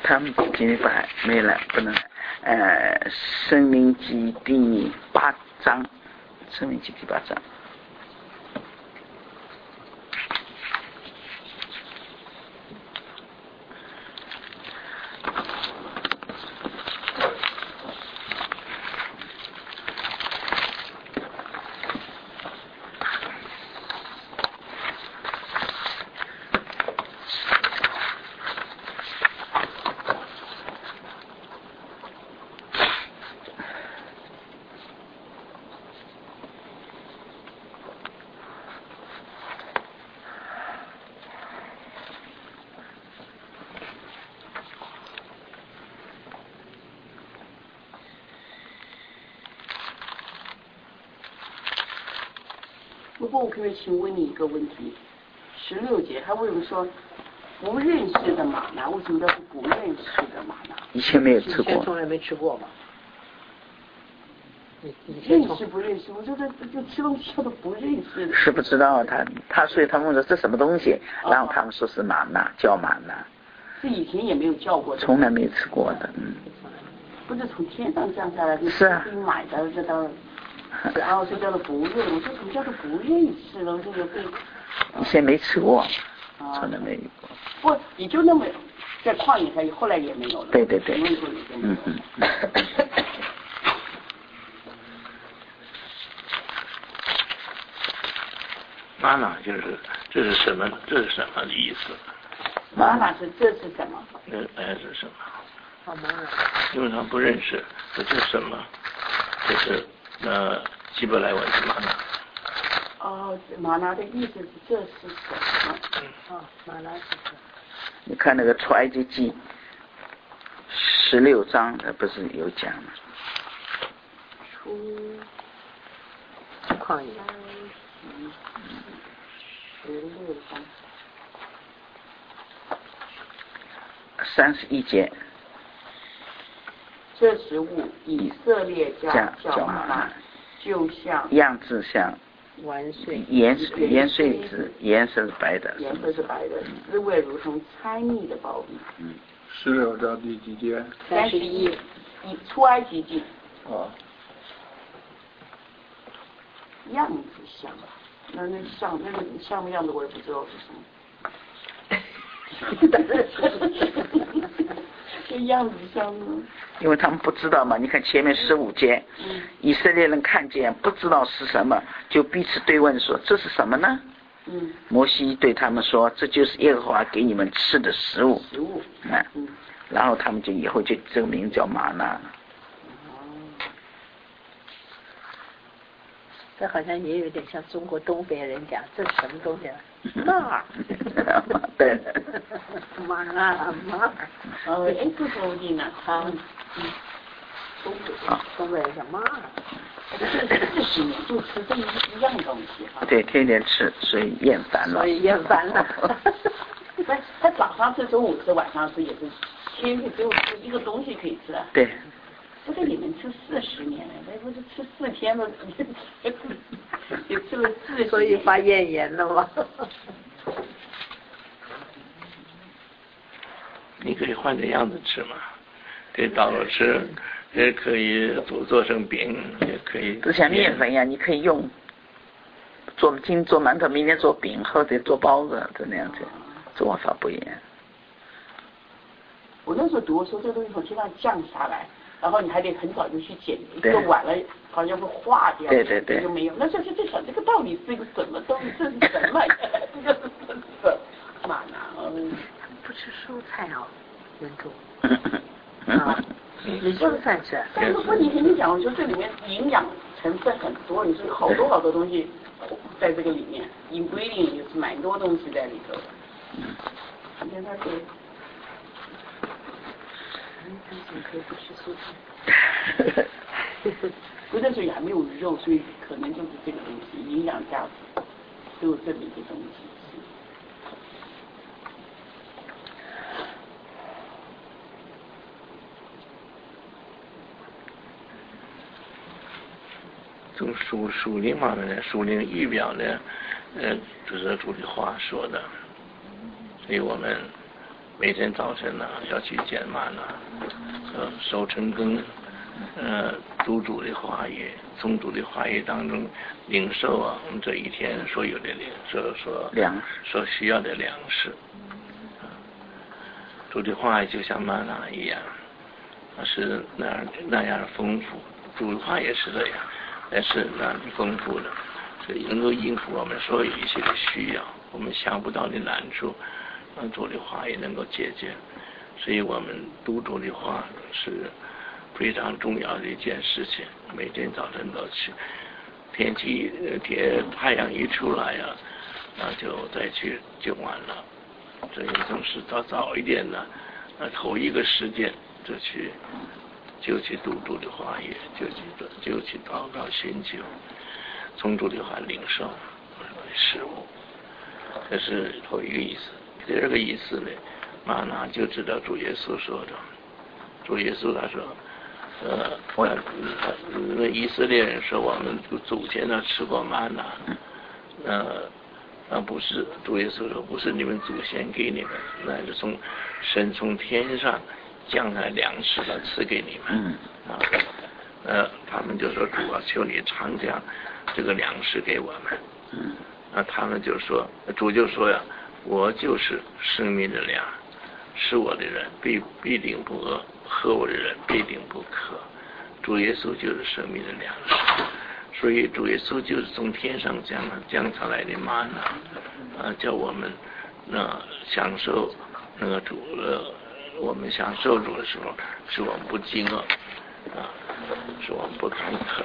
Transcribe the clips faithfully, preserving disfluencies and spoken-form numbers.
他们今天不还没来，不能来。呃，《生命记》第八章，《生命记》第八章。 不过我可以请问你一个问题，十六节他为什么说不认识的玛拿？为什么叫做不认识的玛拿？ 以前没有吃过， 以前从来没吃过嘛。 认识不认识？我说这这吃东西叫做不认识。 是不知道他他所以他们说这什么东西，然后他们说是玛拿，叫玛拿。 是以前也没有叫过的。 从来没吃过的，嗯。 不是从天上降下来的， 是啊。 自己买的这当。然后就叫做不认，我说怎么叫做不认识了？这个被以前没吃过，从来没有过。不，也就那么在旷野上，后来也没有了。 对对对。 嗯嗯。 玛拿就是这是什么？这是什么的意思？ 玛拿是这是什么？ 这哎是什么？ 好玛拿。 因为他不认识，这是什么？这是。那希伯来文是玛拿。 哦，玛拿的意思是这是什么？ 嗯，哦，玛拿是什么？ 你看那个出埃及记十六章，不是有讲吗？ 出旷野。 十六章。 三十一节。 这食物以色列家叫玛拿，就像样子像完碎盐盐碎子，颜色是白的， 颜色是白的，滋味如同猜蜜的苞米。 嗯， 十六章第几节？ 三十一，以出埃及记。 啊。 样子像，那那像那个像不样子我也不知道是什么。这样子像呢？ 因为他们不知道嘛，你看前面十五节， 嗯、 以色列人看见不知道是什么，就彼此对问说：“这是什么呢？” 嗯。 摩西对他们说：“这就是耶和华给你们吃的食物。” 食物。 啊、嗯。然后他们就以后就这个名叫玛拿。 这好像也有点像中国东北人讲，这是什么东西啊？那对。 玛啊玛。 呃，哎，不同意呢。啊。嗯。东北。啊。 东北人讲玛。 这这几年就吃这一样东西啊。 对，天天吃，所以厌烦了。 所以厌烦了。 不是，他早上吃、中午吃、晚上吃也是，天天只有吃一个东西可以吃啊。 对。 不是你们吃四十年了，那不是吃四天了，也吃了四十年。 所以发咽炎了吗？ 你可以换个样子吃嘛，可以倒了吃，也可以做做成饼，也可以。 就像面粉一样，你可以用做今天做馒头，明天做饼，或者做包子，就那样子，做法不一样。 我那时候读说这个东西从天上降下来。然后你还得很早就去捡，做晚了好像会化掉， 对对对， 就没有。那这就在想这个到底是一个什么东西？这是什么？这个是玛拿。嗯， 不吃蔬菜哦，人中。啊，只蔬菜吃。 但是问题跟你讲，我说这里面营养成分很多，你说好多好多东西在这个里面 ，ingredient 也是蛮多东西在里头的。今天他说。可以不吃蔬菜，不那时候也还没有肉，所以可能就是这个东西，营养价值都有这么一个东西。 从属属灵方面的属灵预表呢，呃，就是主的话说的，所以我们每天早晨呢要去捡玛纳，呃，收成羹，呃，读主的话语，从主的话语当中领受啊，我们这一天所有的领所所粮食所需要的粮食。主的话语就像玛纳一样，是那样那样丰富。主的话也是这样，但是那样丰富的，所以能够应付我们所有一些的需要，我们想不到的难处，让主的话也能够解决。所以我们读主的话是非常重要的一件事情，每天早晨都去。天气天太阳一出来呀、啊，那就再去就完了。所以总是早早一点呢，那头一个时间就去就去读主的话语，就去就去祷告寻求，从主的话领受事物。这是头一个意思。第二个意思呢，玛纳就知道主耶稣说的，主耶稣他说，呃，我那以色列人说我们祖先呢吃过玛纳，呃。啊，不是，主耶稣说不是你们祖先给你们，那是从神从天上降下粮食来赐给你们。啊，呃，他们就说主啊，求你常将这个粮食给我们。嗯，那他们就说，主就说呀，我就是生命的粮，吃我的人必必定不饿，喝我的人必定不渴。主耶稣就是生命的粮食。所以主耶稣就是从天上降降下来的玛纳，啊，叫我们那、呃、享受那个主呃，我们享受主的时候，使我们不饥饿，啊，使我们不干渴。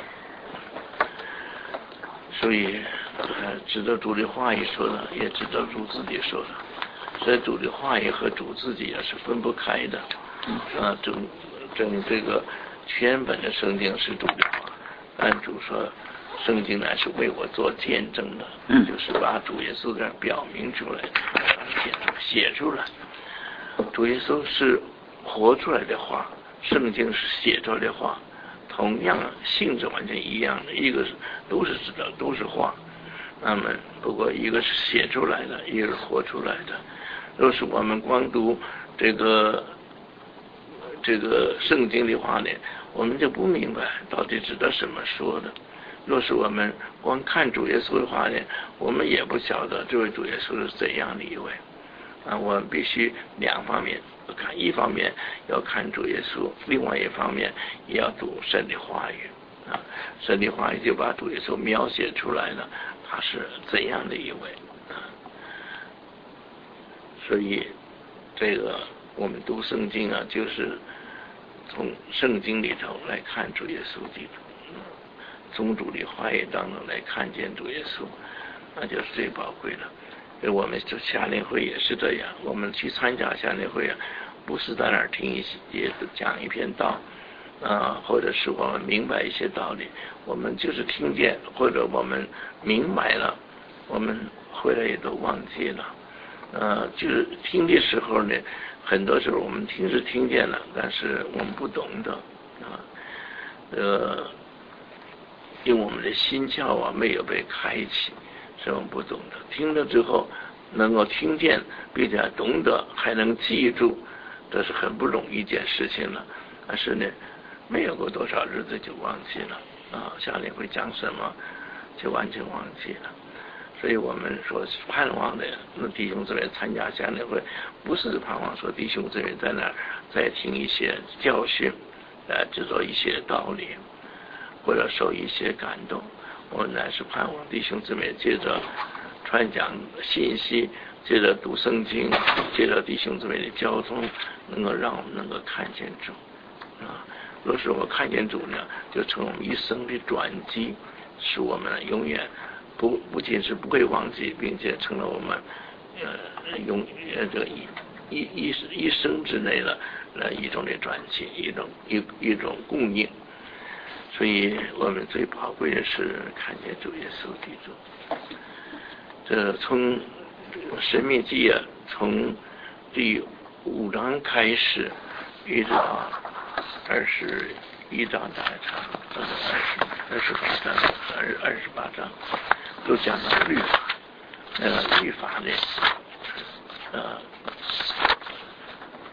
所以，呃，值得主的话语说的，也值得主自己说的。所以主的话语和主自己也是分不开的。啊，整整这个全本的圣经是主的话。但主说，圣经乃是为我做见证的，嗯、就是把主耶稣这表明出来，写出来。主耶稣是活出来的话，圣经是写出来的话，同样性质完全一样的，一个是都是知道都是话，那么不过一个是写出来的，一个是活出来的。若是我们光读这个这个圣经的话呢，我们就不明白到底指的什么说的。若是我们光看主耶稣的话呢，我们也不晓得这位主耶稣是怎样的一位。啊，我们必须两方面看，一方面要看主耶稣，另外一方面也要读神的话语。啊，神的话语就把主耶稣描写出来了，他是怎样的一位。啊，所以这个我们读圣经啊，就是从圣经里头来看主耶稣基督，从主的话语当中来看见主耶稣，那就是最宝贵的。所以我们就夏令会也是这样，我们去参加夏令会啊，不是在那儿听一些讲一篇道，啊，或者是我们明白一些道理，我们就是听见或者我们明白了，我们回来也都忘记了。呃，就是听的时候呢，很多时候我们听是听见了，但是我们不懂的啊，呃，因为我们的心窍啊没有被开启，所以我们不懂的。听了之后能够听见，并且懂得，还能记住，这是很不容易一件事情了。但是呢，没有过多少日子就忘记了啊，下面会讲什么，就完全忘记了。所以我们说盼望的那弟兄姊妹参加夏令会，不是盼望说弟兄姊妹在那儿再听一些教训，呃，制作一些道理，或者受一些感动。我们乃是盼望弟兄姊妹接着传讲信息，接着读圣经，接着弟兄姊妹的交通，能够让我们能够看见主啊。若是我看见主呢，就成我们一生的转机，使我们永远不不仅是不会忘记，并且成了我们呃永呃这个一一一一生之内的呃一种的转机，一种一一种供应。所以我们最宝贵的是看见主耶稣基督。这从申命记啊，从第五章开始，一直到二十一章大长，二十二十八章，二二十八章，都讲到律法。那个律法呢，呃，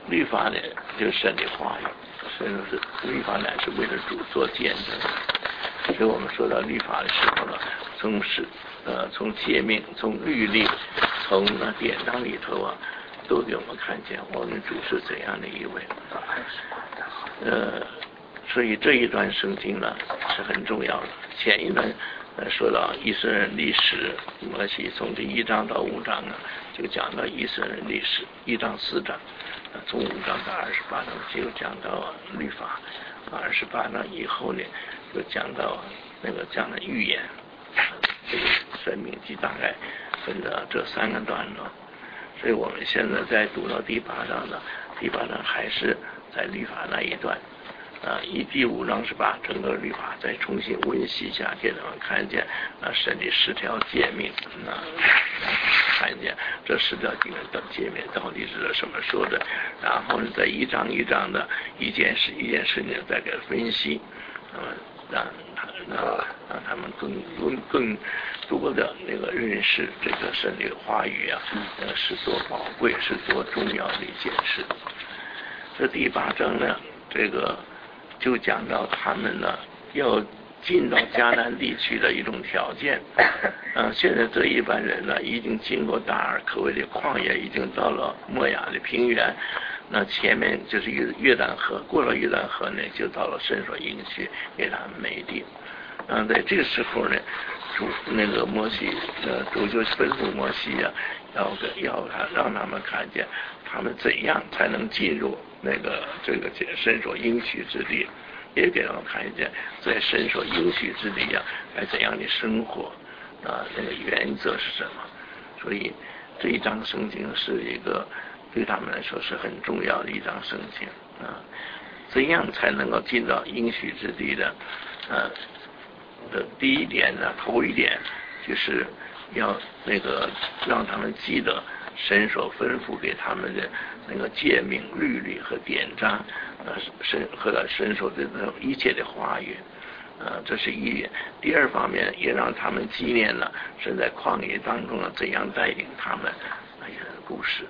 律法呢，就是神的话语，所以说是律法呢是为了主做见证。所以我们说到律法的时候呢，从是呃从诫命、从律例、从那典章里头啊，都给我们看见我们主是怎样的一位。呃，所以这一段圣经呢是很重要的。前一段呃说到以色列人历史，摩西从第一章到五章呢，就讲到以色列人历史，一章四章。从五章到二十八章就讲到律法，二十八章以后呢，就讲到那个讲的预言。这个生命记大概分了这三个段落，所以我们现在在读到第八章呢，第八章还是在律法那一段。啊，以第五章是把整个律法再重新温习一下，给他们看见啊神的十条诫命，啊，看见这十条诫命的诫命到底是什么说的，然后呢，再一章一章的一件事一件事情再给分析，那么让让让他们更更更多的那个认识这个神的话语啊，呃，是多宝贵，是多重要的一件事。这第八章呢，这个。就讲到他们呢要进到迦南地区的一种条件。嗯、呃，现在这一般人呢已经经过大尔可畏的旷野，已经到了摩亚的平原。那前面就是约约旦河，过了约旦河呢，就到了神所应许给他们美地。嗯，在这个时候呢，主那个摩西，呃，主就吩咐摩西啊，要要他让他们看见他们怎样才能进入那个这个神所应许之地，也给他们看见在神所应许之地啊，该怎样的生活啊，那个原则是什么。所以这一章圣经是一个对他们来说是很重要的一章圣经啊。怎样才能够进到应许之地的？呃。的第一点呢，头一点就是要那个让他们记得神所吩咐给他们的那个诫命、律例和典章，呃，神和神所的一切的话语，呃，这是一点。第二方面，也让他们纪念了神在旷野当中呢怎样带领他们那些故事。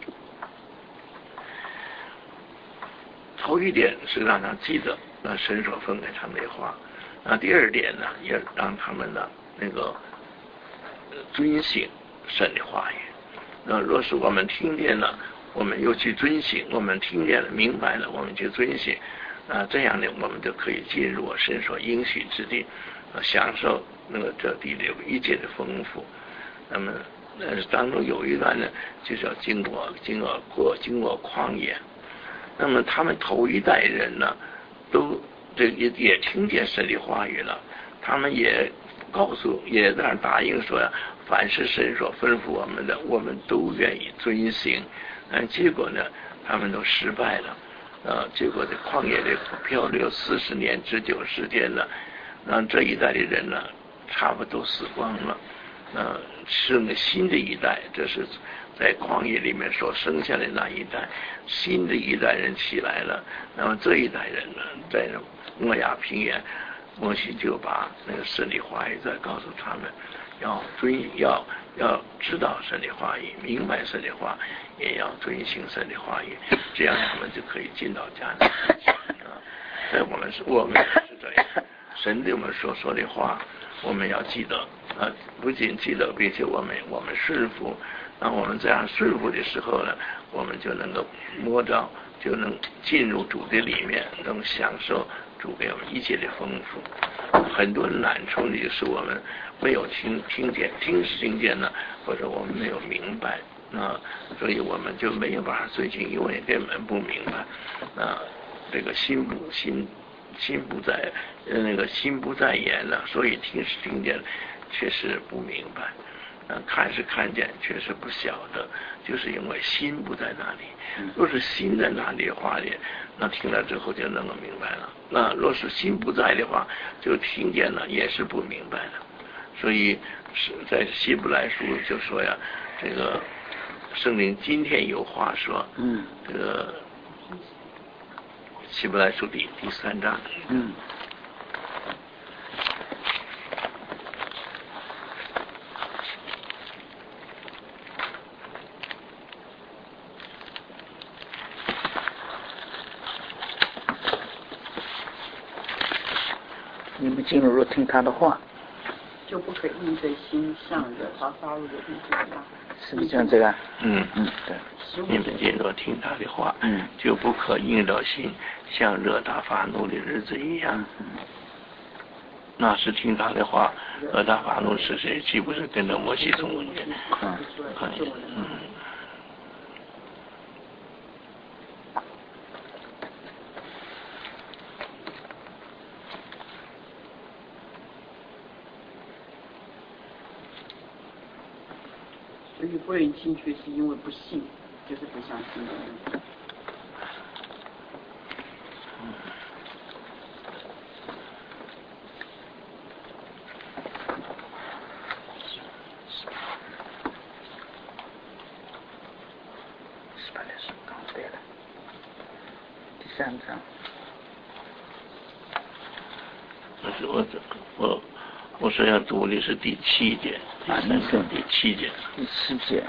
头一点是让他记得那神所分给他们的话。那第二点呢，也让他们呢那个遵行神的话语。那若是我们听见了，我们又去遵行；我们听见了、明白了，我们去遵行。啊，这样呢，我们就可以进入神所应许之地，啊，享受那个这地里一切的丰富。那么，呃，当中有一段呢，就是要经过、经过过、经过旷野。那么，他们头一代人呢，都。这也也听见神的话语了，他们也告诉，也在那答应说呀，凡是神所吩咐我们的，我们都愿意遵行。但结果呢，他们都失败了。呃，结果在旷野里漂流四十年之久时间了，让这一代的人呢，差不多死光了。呃，生了新的一代，这是在旷野里面所生下的那一代，新的一代人起来了。那么这一代人呢，在摩亚平原，摩西就把那个神的话语再告诉他们，要遵要要知道神的话语，明白神的话，也要遵行神的话语，这样他们就可以进到迦南啊。在我们是我们是这样，神对我们所说的话，我们要记得啊，不仅记得，并且我们我们顺服。当我们这样顺服的时候呢，我们就能够摸到，就能进入主的里面，能享受主给我们一切的丰富。很多难处的就是我们没有听听见，听是听见了，或者我们没有明白啊，所以我们就没有办法遵行，因为根本不明白啊，这个心不心心不在那个心不在焉了，所以听是听见，确实不明白。看是看见，却是不晓得，就是因为心不在那里。若是心在那里的话呢，那听了之后就能够明白了。那若是心不在的话，就听见了也是不明白的。所以是在希伯来书就说呀，这个圣灵今天有话说，嗯，这个希伯来书第第三章，嗯。 们进入若听他的话， 就不可硬着心像惹他发怒的日子一样。 是不是像这个？ 嗯嗯，对。 你们进若听他的话， 嗯， 就不可硬着心像惹他发怒的日子一样。 嗯那是听他的话，惹他发怒是谁？岂不是跟着摩西同文的？ 嗯嗯。 所以不愿进去是因为不信，就是不相信的人。 十八点十刚对了。第三章。 我是我我我说要读的是第七节，第三章第七节。 第七节。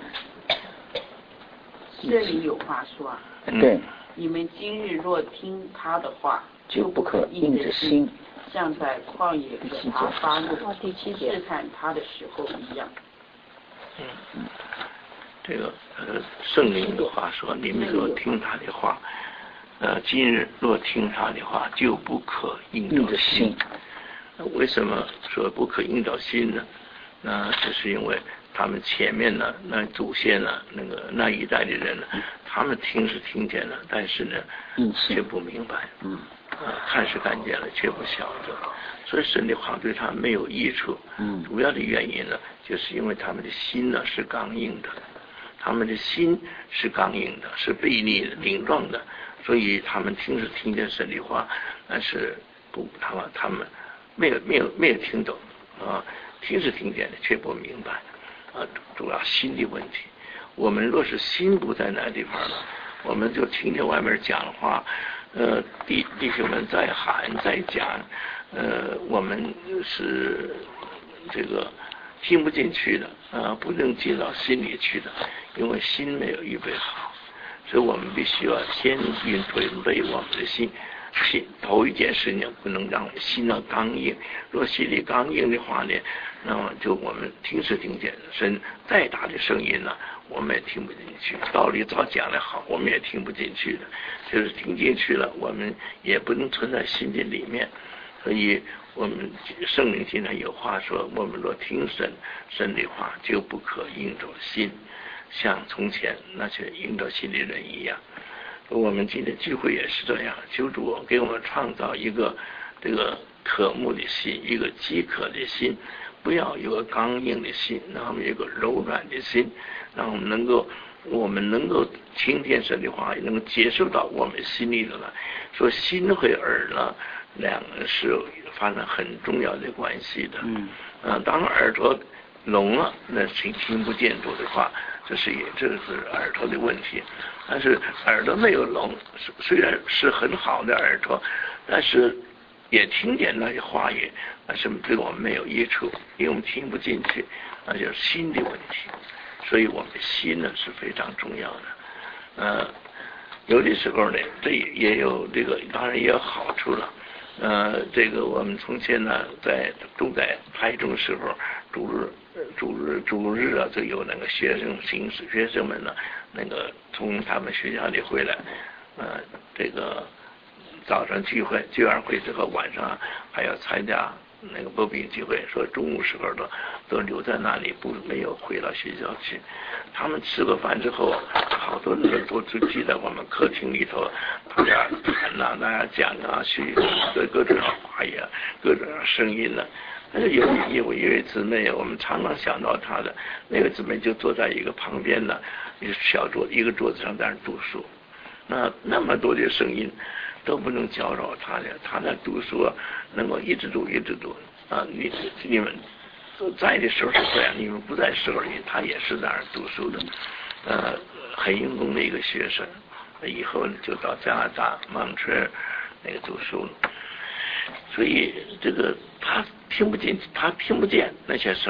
这里有话说啊。 对。 你们今日若听他的话， 就不可硬着心， 像在旷野惹他发怒、 第七节试探他的时候一样。 嗯嗯，这个呃圣灵的话说，你们若听他的话，呃今日若听他的话，就不可硬着心。为什么说不可硬着心呢？那这是因为他们前面呢，那祖先呢，那个那一代的人呢，他们听是听见了，但是呢，却不明白， 嗯， 啊，看是看见了，却不晓得，所以神的话对他们没有益处。 嗯， 主要的原因呢，就是因为他们的心呢是刚硬的，他们的心是刚硬的，是悖逆的、顶撞的，所以他们听是听见神的话，但是不，他们他们没有没有没有听懂啊，听是听见的，却不明白。啊，主要心的问题。我们若是心不在那地方了，我们就听见外面讲话，呃，弟弟兄们在喊在讲，呃，我们是这个听不进去的，啊、呃，不能进到心里去的，因为心没有预备好，所以我们必须要先运准备我们的心。心头一件事情不能让心呢刚硬，若心里刚硬的话呢，那么就我们听是听见神再大的声音呢，我们也听不进去。道理早讲得好，我们也听不进去的。就是听进去了，我们也不能存在心的里面。所以我们圣灵经常有话说，我们若听神神的话，就不可硬着心，像从前那些硬着心的人一样。我们今天聚会也是这样，求主给我们创造一个这个渴慕的心，一个饥渴的心，不要有个刚硬的心，让我们有一个柔软的心，让我们能够我们能够听见神的话，也能够接受到我们心里的了。说心和耳呢，两个是发生很重要的关系的。嗯，啊，当耳朵聋了，那听听不见主的话，这是也这是耳朵的问题。但是耳朵没有聋，虽然是很好的耳朵，但是也听见那些话语，但是对我们没有益处，因为我们听不进去，那就是心的问题。所以我们的心呢是非常重要的。呃，有的时候呢，这也有这个，当然也有好处了。呃，这个我们从前呢，在住在台中时候，主日、主日、主日啊，就有那个学生、新学生们呢，那个从他们学校里回来，呃，这个早上聚会、聚完会之后，晚上还要参加那个薄饼聚会，说中午时候都都留在那里，不没有回到学校去。他们吃过饭之后，好多人都聚集在我们客厅里头，大家谈呐、啊，大家讲啊，去各各种话呀，各种声音呢、啊。但是有有一位姊妹，我们常常想到她的那个姊妹，就坐在一个旁边的一个小桌一个桌子上在那读书。那那么多的声音都不能搅扰她的，她在读书能够一直读一直读啊！你你们在的时候是这样，你们不在的时候，她也是在那儿读书的，呃，很用功的一个学生。以后就到加拿大蒙特利尔那个读书了。所以这个他听不进，他听不见那些声音，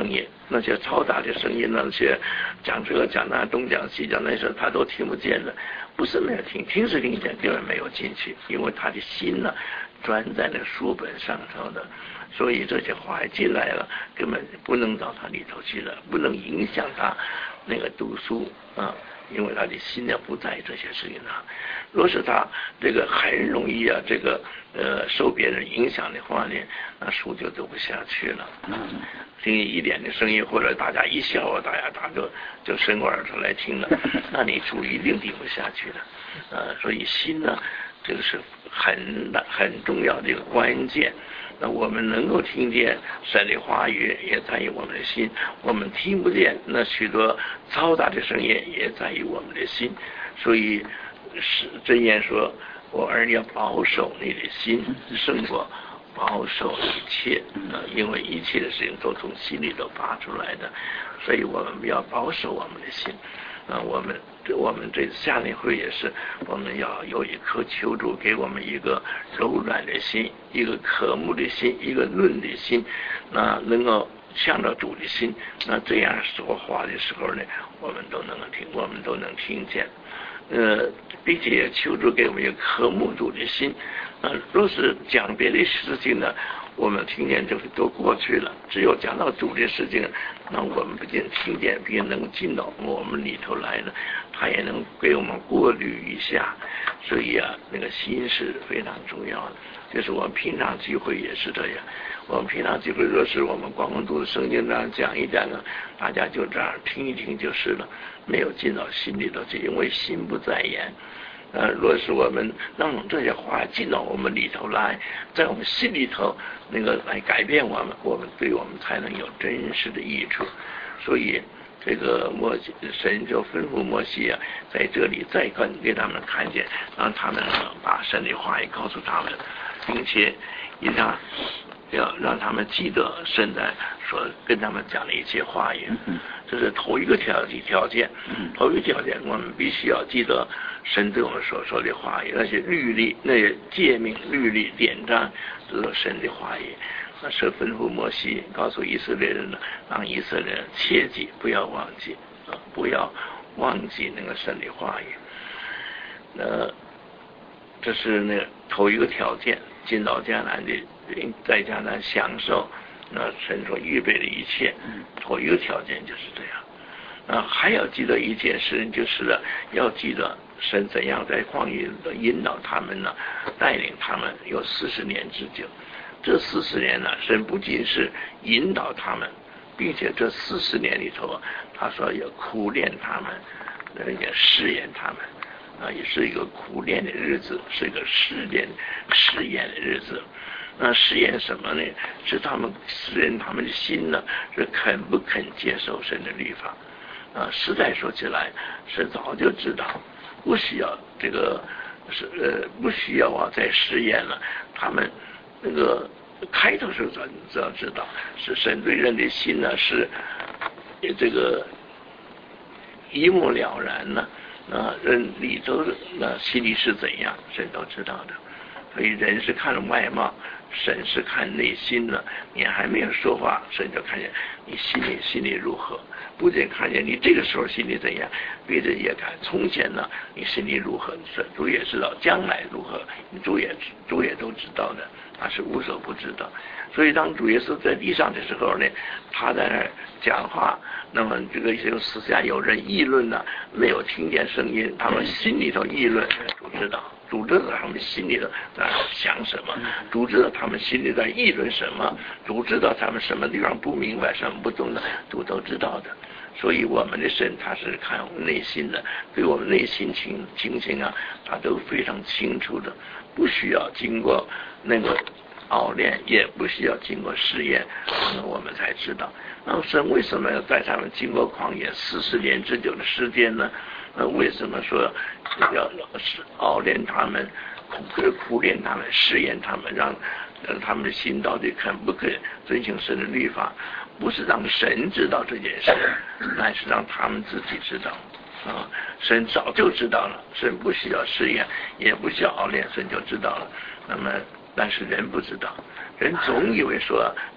那些嘈杂的声音，那些讲这个讲那东讲西讲那些，他都听不见的。不是没有听，听是听见，根本没有进去，因为他的心呢专在那书本上头的，所以这些话进来了，根本不能到他里头去了，不能影响他那个读书啊。因为他的心呢不在这些事情上，若是他这个很容易啊，这个呃受别人影响的话呢，那书就读不下去了。嗯，听一点的声音或者大家一笑啊，大家他就就伸过耳朵来听了，那你书一定听不下去的。呃，所以心呢，这个是很很重要的一个关键。那我们能够听见神的话语，也在于我们的心；我们听不见那许多嘈杂的声音，也在于我们的心。所以是箴言说：“我儿女要保守你的心，胜过保守一切。”呃，因为一切的事情都从心里头发出来的，所以我们要保守我们的心。啊、呃，我们我们这次夏令会也是，我们要有一颗求主给我们一个柔软的心，一个渴慕的心，一个论的心，那能够向着主的心，那这样说话的时候呢，我们都能够听，我们都能听见。呃，并且也求主给我们一个渴慕主的心。呃，若是讲别的事情呢，我们听见就都过去了。只有讲到主的事情，那我们不仅听见，并能进到我们里头来呢，他也能给我们过滤一下。所以啊，那个心是非常重要的。就是我们平常聚会也是这样。我们平常聚会，若是我们光光读圣经这样讲一讲呢，大家就这样听一听就是了，没有进到心里头去，因为心不在焉。呃，若是我们让这些话进到我们里头来，在我们心里头那个来改变我们，我们对我们才能有真实的益处。所以这个摩西神就吩咐摩西啊，在这里再跟给他们看见，让他们把神的话也告诉他们，并且也让要让他们记得神在所跟他们讲的一切话语。这是头一个条件条件，头一个条件，我们必须要记得神对我们所说的话语，那些律例、那些诫命、律例、典章，这是神的话语。那是吩咐摩西告诉以色列人呢，让以色列人切记不要忘记啊，不要忘记那个神的话语。那这是那个头一个条件，进到迦南的，在迦南享受那神所预备的一切，头一个条件就是这样。啊，还要记得一件事，就是呢，要记得神怎样在旷野的引导他们呢，带领他们有四十年之久。这四十年呢，神不仅是引导他们，并且这四十年里头，他说要苦练他们，也试验他们，啊，也是一个苦练的日子，是一个试炼试验的日子。那试验什么呢？是他们试验他们的心呢，是肯不肯接受神的律法。啊，实在说起来，是早就知道，不需要这个是呃不需要啊再试验了。他们那个开头时候只要知道，是神对人的心呢是这个一目了然呢。啊，人里头那心里是怎样，神都知道的。所以人是看外貌，神是看内心的。你还没有说话，神就看见你心里心里如何。不仅看见你这个时候心里怎样，别人也看从前呢你心里如何，主也知道将来如何，主也主也都知道的，他是无所不知道。所以当主耶稣在地上的时候呢，他在那儿讲话，那么这个就私下有人议论呢，没有听见声音，他们心里头议论，主知道。主知道他们心里头在想什么，主知道他们心里在议论什么，主知道他们什么地方不明白，什么不懂的，主都知道的。所以我们的神他是看我们内心的，对我们内心情情形啊，他都非常清楚的，不需要经过那个熬炼，也不需要经过试验，那我们才知道。那么神为什么要在他们经过旷野四十年之久的时间呢？呃，为什么说要熬炼他们，苦苦练他们，试验他们，让让他们的心到底肯不肯遵行神的律法？不是让神知道这件事，乃是让他们自己知道。啊，神早就知道了，神不需要试验，也不需要熬炼，神就知道了。那么，但是人不知道，人总以为说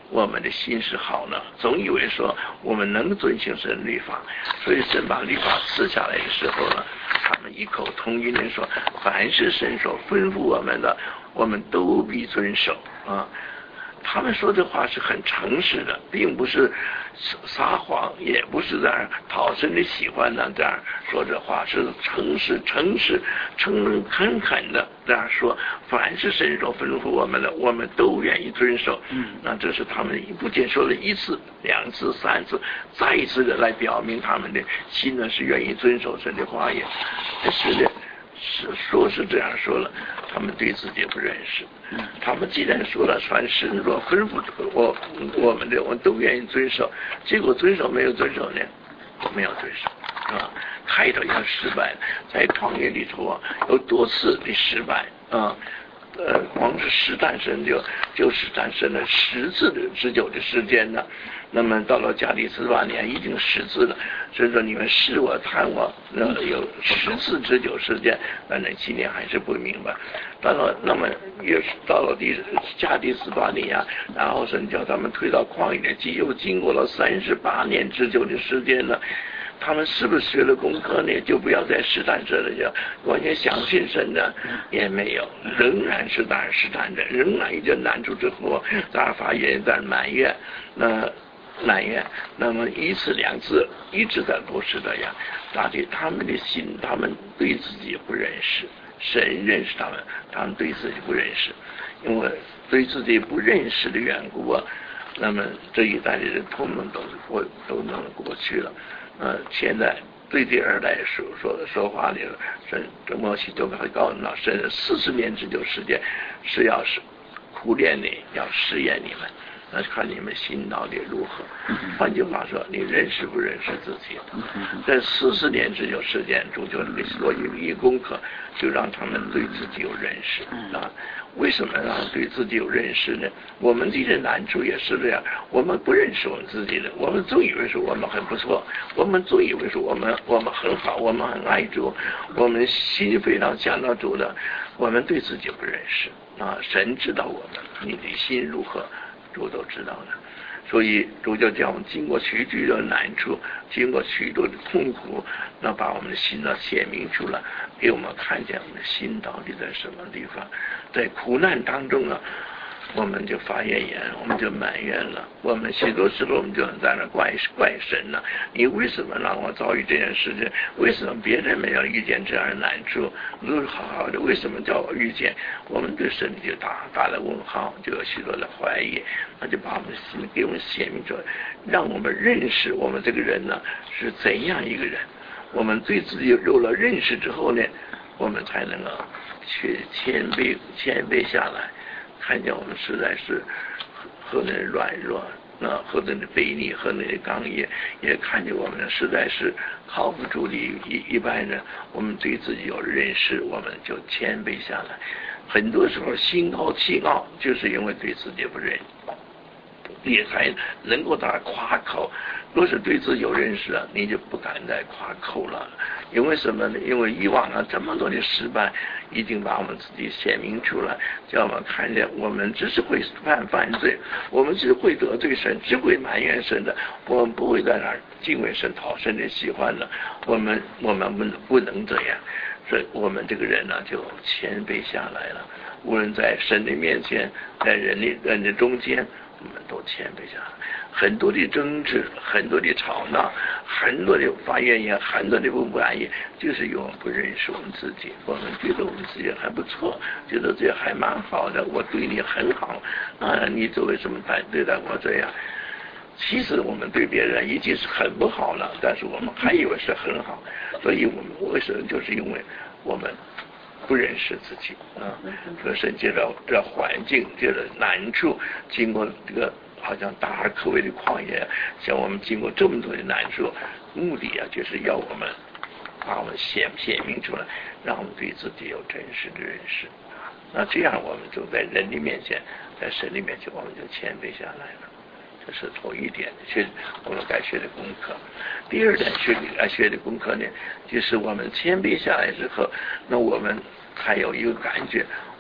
我们的心是好呢，总以为说我们能遵行神律法，所以神把律法赐下来的时候呢，他们异口同音的说，凡是神所吩咐我们的，我们都必遵守啊。他们说的话是很诚实的，并不是撒谎，也不是在讨神的喜欢呢，这样说这话是诚实、诚实、诚恳恳的这样说。凡是神所吩咐我们的，我们都愿意遵守。嗯，那这是他们不仅说了一次、两次、三次，再一次的来表明他们的心呢是愿意遵守神的话语。是的。是说是这样说了，他们对自己不认识。他们既然说了，凡神所吩咐我我们的，我们都愿意遵守。结果遵守没有遵守呢？没有遵守，啊，开头要失败，在旷野里头啊，有多次的失败啊。呃，光是试探神就就是诞生了十次的之久的时间呢。那么到了加利斯巴年已经十次了，所以说你们试我探我，那有十次之久时间，但那七年还是不明白。到了那么也是到了第加利斯巴年啊，然后神叫他们推到旷野里，又经过了三十八年之久的时间呢。他们是不是学了功课呢？就不要再试探神了，就完全相信神的也没有，仍然是在试探着，仍然一件难处之后，在发言在埋怨，那埋怨，那么一次两次一直在都是这样。大体他们的心，他们对自己不认识，神认识他们，他们对自己不认识，因为对自己不认识的缘故啊，那么这一代的人通通都是过都能过去了。呃，现在对第二代说说说话的神，这摩西就会告诉老神，四十年之久时间是要是苦练你，要试验你们，那看你们心到底如何。换句话说，你认识不认识自己？在四十年之久时间，主就给所有一功课，就让他们对自己有认识啊。为什么让对自己有认识呢？我们这些难处也是这样，我们不认识我们自己的，我们总以为说我们很不错，我们总以为说我们我们很好，我们很爱主，我们心非常想到主的，我们对自己不认识啊。神知道我们，你的心如何，主都知道的。所以主就叫我们经过许多的难处，经过许多的痛苦，那把我们的心呢显明出来，给我们看见我们的心到底在什么地方。在苦难当中啊，我们就发怨言，我们就埋怨了，我们许多时候我们就在那怪怪神了、啊，你为什么让我遭遇这件事情？为什么别人没有遇见这样的难处，都是好好的，为什么叫我遇见？我们对神就打打了问号，就有许多的怀疑，那就把我们的心给我们显明出来，让我们认识我们这个人呢是怎样一个人。我们对自己有了认识之后呢，我们才能够去谦卑谦卑下来，看见我们实在是何等的软弱，那何等的卑逆，何等的刚毅，也看见我们实在是靠不住的一一般人。我们对自己有认识，我们就谦卑下来。很多时候心高气傲，就是因为对自己不认，也才能够打夸口。若是对自己有认识了，你就不敢再夸口了。因为什么呢？因为以往啊这么多的失败，已经把我们自己显明出来，叫我们看见我们只是会犯犯罪，我们只会得罪神，只会埋怨神的，我们不会在那儿敬畏神、讨神的喜欢的。我们我们不不能这样，所以我们这个人呢、啊、就谦卑下来了。无论在神的面前，在人的人的中间，我们都谦卑下来。很多的争执，很多的吵闹，很多的发怨言，很多的不满意，就是因为我们不认识我们自己。我们觉得我们自己还不错，觉得这还蛮好的，我对你很好啊，你这为什么对对待我这样？其实我们对别人已经是很不好了，但是我们还以为是很好，所以我们为什么就是因为我们不认识自己啊。所以是借着这环境，借着难处，经过这个好像大而可畏的旷野，像我们经过这么多的难处，目的啊就是要我们把我们显显明出来，让我们对自己有真实的认识。那这样我们就在人的面前，在神的面前，我们就谦卑下来了。这是头一点学我们该学的功课。第二点学该学的功课呢，就是我们谦卑下来之后，那我们还有一个感觉，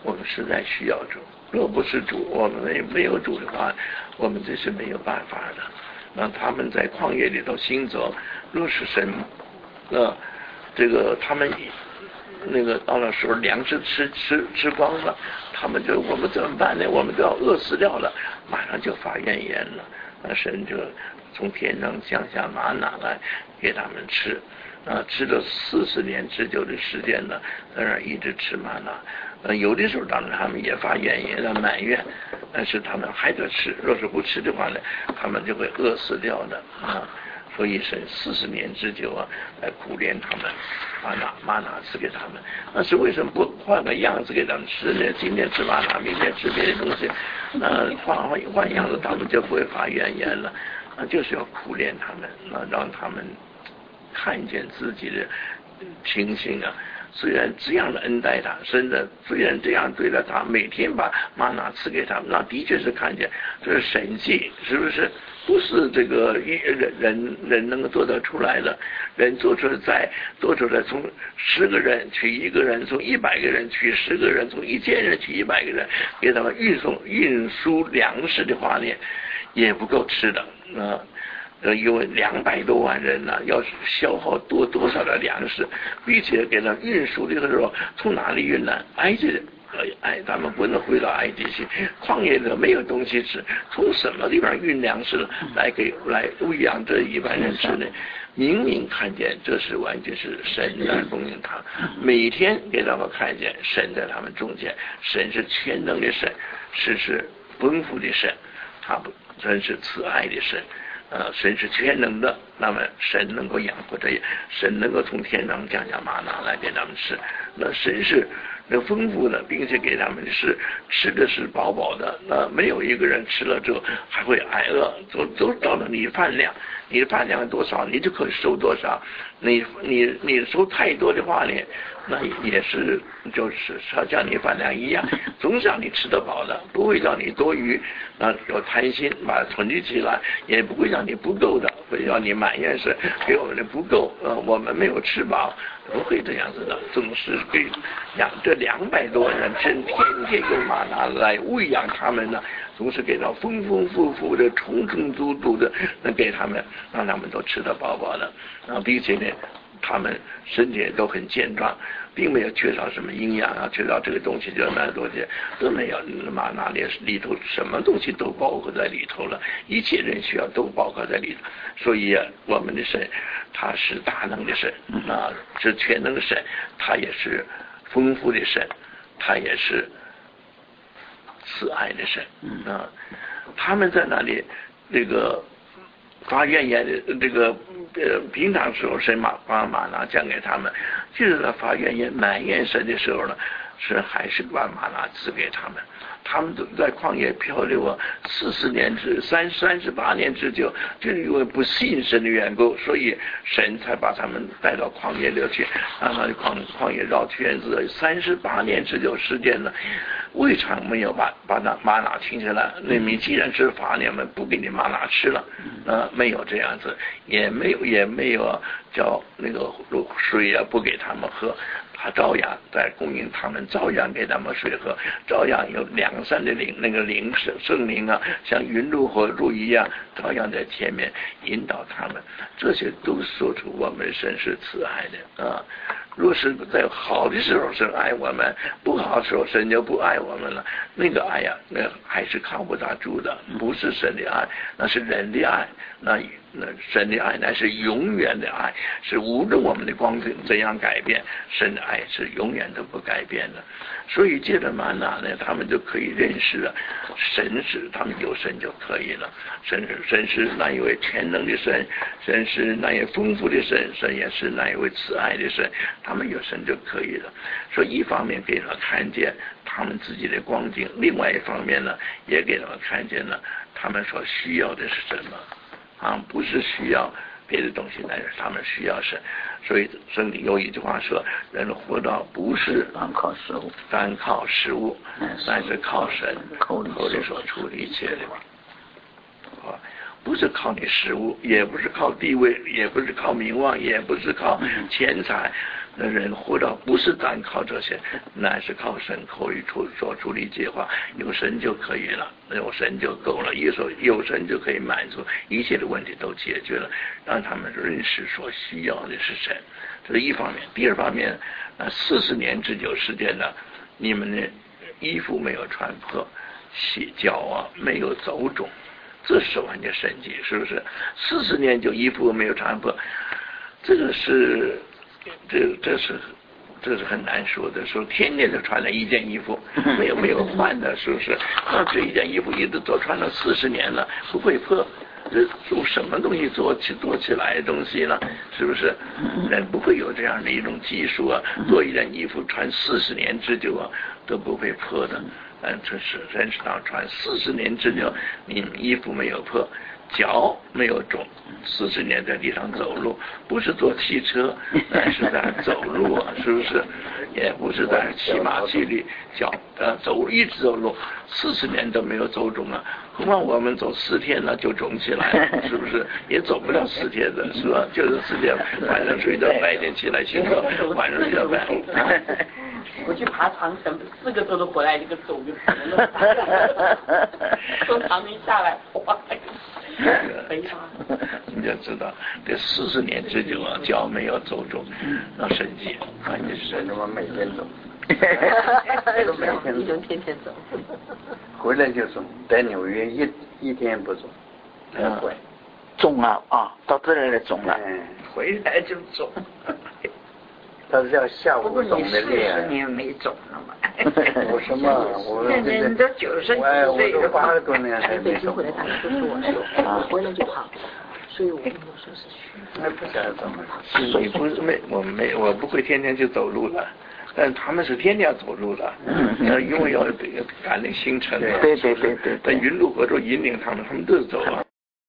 我们实在需要主。若不是主，我们没没有主的话，我们这是没有办法的。那他们在旷野里头行走，若是神，呃，这个他们那个到了时候粮食吃吃吃光了，他们就我们怎么办呢？我们都要饿死掉了，马上就发怨言了。那神就从天上降下玛拿来给他们吃。啊，吃了四十年之久的时间呢，在那儿一直吃玛拿。呃，有的时候当然他们也发怨言了埋怨，但是他们还得吃。若是不吃的话呢，他们就会饿死掉的啊。所以神四十年之久啊，来苦练他们，玛拿玛拿赐给他们。但是为什么不换个样子给他们吃呢？今天吃玛拿，明天吃别的东西，那换换换样子，他们就不会发怨言了。那就是要苦练他们，那让他们看见自己的情形啊，虽然这样的恩待他，甚至虽然这样对待他，每天把玛拿赐给他们，那的确是看见这是神迹，是不是？不是这个人人人能够做得出来的，人做出来在做出来，从十个人取一个人，从一百个人取十个人，从一千人取一百个人，给他们运送运输粮食的话呢，也不够吃的啊。呃，因为两百多万人呢、啊，要消耗多多少的粮食，并且给他运输的时候，从哪里运呢？埃及的，哎，他们不能回到埃及去，旷野里没有东西吃，从什么地方运粮食来给来喂养这一般人吃呢？明明看见这是完全是神在供应他，每天给他们看见神在他们中间，神是全能的神，是是丰富的神，他不真是慈爱的神。呃，神是全能的，那么神能够养活这些，神能够从天上降下玛拿来给他们吃，那神是那丰富的，并且给他们是吃的是饱饱的，那没有一个人吃了之后还会挨饿，都都照着你饭量，你的饭量多少，你就可以收多少，你你你收太多的话呢，那也是就是像你饭量一样，总是让你吃得饱的，不会让你多余，啊有贪心把它囤积起来，也不会让你不够的，会让你埋怨是给我们的不够，呃我们没有吃饱，不会这样子的，总是给养这两百多人，真天天用玛拿来喂养他们呢，总是给到丰丰富富的、充充足足的，能给他们，让他们都吃得饱饱的，啊并且呢。他们身体都很健壮，并没有缺少什么营养啊，缺少这个东西就那东西都没有。玛拿里里头什么东西都包括在里头了，一切人需要都包括在里头。所以啊，我们的神他是大能的神啊，是全能的神，他也是丰富的神，他也是慈爱的神啊。他们在那里这个发怨言的这个呃，平常时候神马把玛拿降给他们，就是他发怨言埋怨神的时候呢，神还是把玛拿赐给他们。他们都在旷野漂流啊，四十年之三三十八年之久，就是因为不信神的缘故，所以神才把他们带到旷野里去，让他的旷旷野绕圈子三十八年之久时间呢。未尝没有把把那玛拿停下来，那你既然是罚你们不给你玛拿吃了，呃，没有这样子，也没有也没有叫那个水啊不给他们喝，他照样在供应他们，照样给他们水喝，照样有两山的灵那个灵圣圣灵啊，像云露火柱一样，照样在前面引导他们，这些都说出我们神是慈爱的啊。若是在好的时候神爱我们，不好的时候神就不爱我们了，那个爱呀、啊，那还是靠不大住的，不是神的爱，那是人的爱，那那神的爱乃是永远的爱，是无论我们的光景怎样改变，神的爱是永远都不改变的。所以借着玛拿呢，他们就可以认识了神是他们有神就可以了，神是神是那一位全能的神，神是那一位丰富的神，神也是那一位慈爱的神，他们有神就可以了。所以一方面给他们看见他们自己的光景，另外一方面呢，也给他们看见了他们所需要的是什么啊，不是需要别的东西，但是他们需要神。所以圣经有一句话说，人活到不是单靠食物， 单靠食物，但是靠神口里口里所出的一切的。啊， 不是靠你食物，也不是靠地位，也不是靠名望，也不是靠钱财。那人活着不是单靠这些，乃是靠神口语出所出的计划，有神就可以了，有神就够了，有所有神就可以满足一切的问题都解决了，让他们认识所需要的是神，这是一方面。第二方面，呃，四十年之久时间呢，你们的衣服没有穿破，鞋脚啊没有走肿，这是完全神迹，是不是？四十年就衣服没有穿破，这个是。这这是这是很难说的，说天天就穿了一件衣服，没有没有换的，是不是？那这一件衣服一直都穿了四十年了，不会破，这用什么东西做起做起来的东西呢？是不是？人不会有这样的一种技术啊，做一件衣服穿四十年之久啊，都不会破的。嗯，这是人是当穿四十年之久，你衣服没有破。脚没有肿，四十年在地上走路，不是坐汽车，而是在走路啊，是不是？也不是在骑马骑驴，脚呃走一直走路，四十年都没有走肿啊。何况我们走四天了就肿起来了，是不是？也走不了四天的，是吧？就是四天，晚上睡觉，白天起来行走，晚上睡觉白。 我去爬长城，四个周都回来，这个走就成了。从长城下来，哇！ 你就知道，这四十年之久啊，脚没有走肿，那神迹，啊，你是他妈每天走， 这个每天一种天天走， 回来就肿，在纽约一一天不肿，很怪， 肿啊啊，到这里来肿了， 嗯， 回来就肿。 他是要下午肿的厉害。 四十年没肿了嘛？ 我什么？我现在你都九十几岁了， 八十多年还没北京回来大家都说我说，回来就胖，所以我跟我说是虚。 那不晓得怎么了。 所以不是没我没我不会天天去走路的，但他们是天天要走路的，要因为要赶那行程啊， 对对对对， 在云路河州引领他们，他们都是走啊，